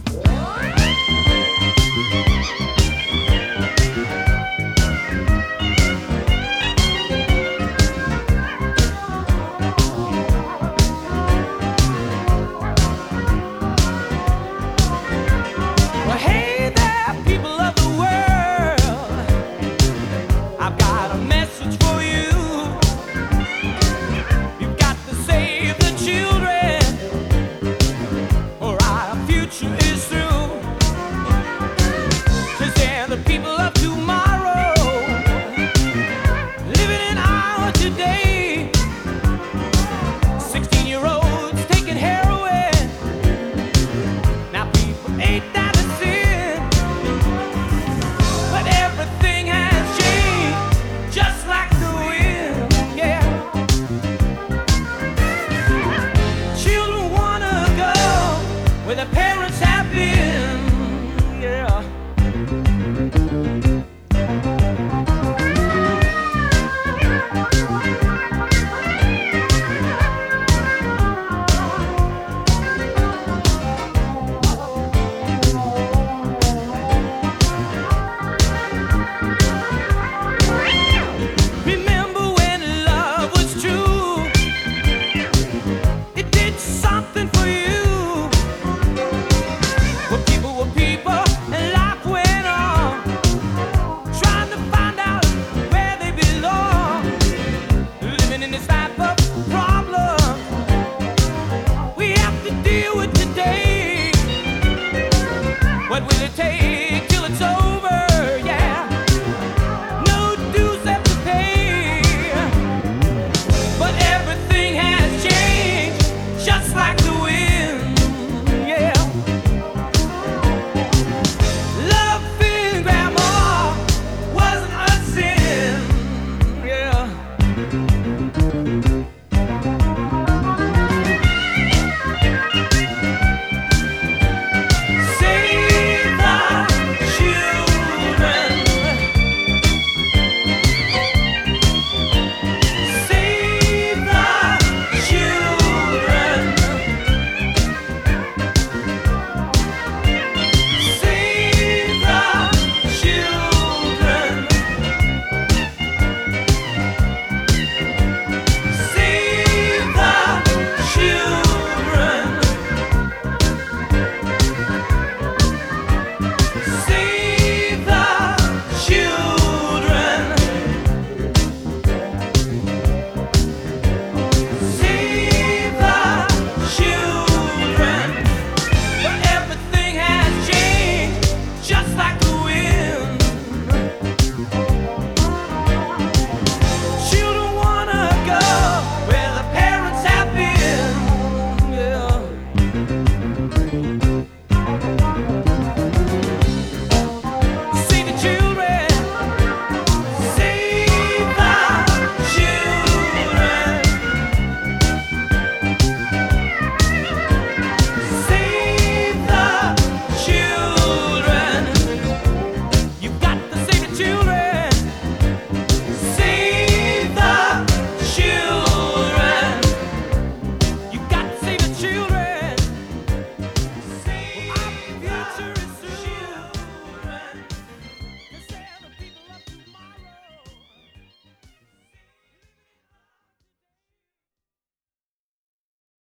Well, hey there, people of the world. I've got a message for you. You've got to save the children, or our future is through. 'Cause they're the people of tomorrow, living in our today. 16-year-olds taking heroin. Now people ain't that a sin, but everything has changed, just like the wind. Yeah, children wanna go where their parents have been. Yeah.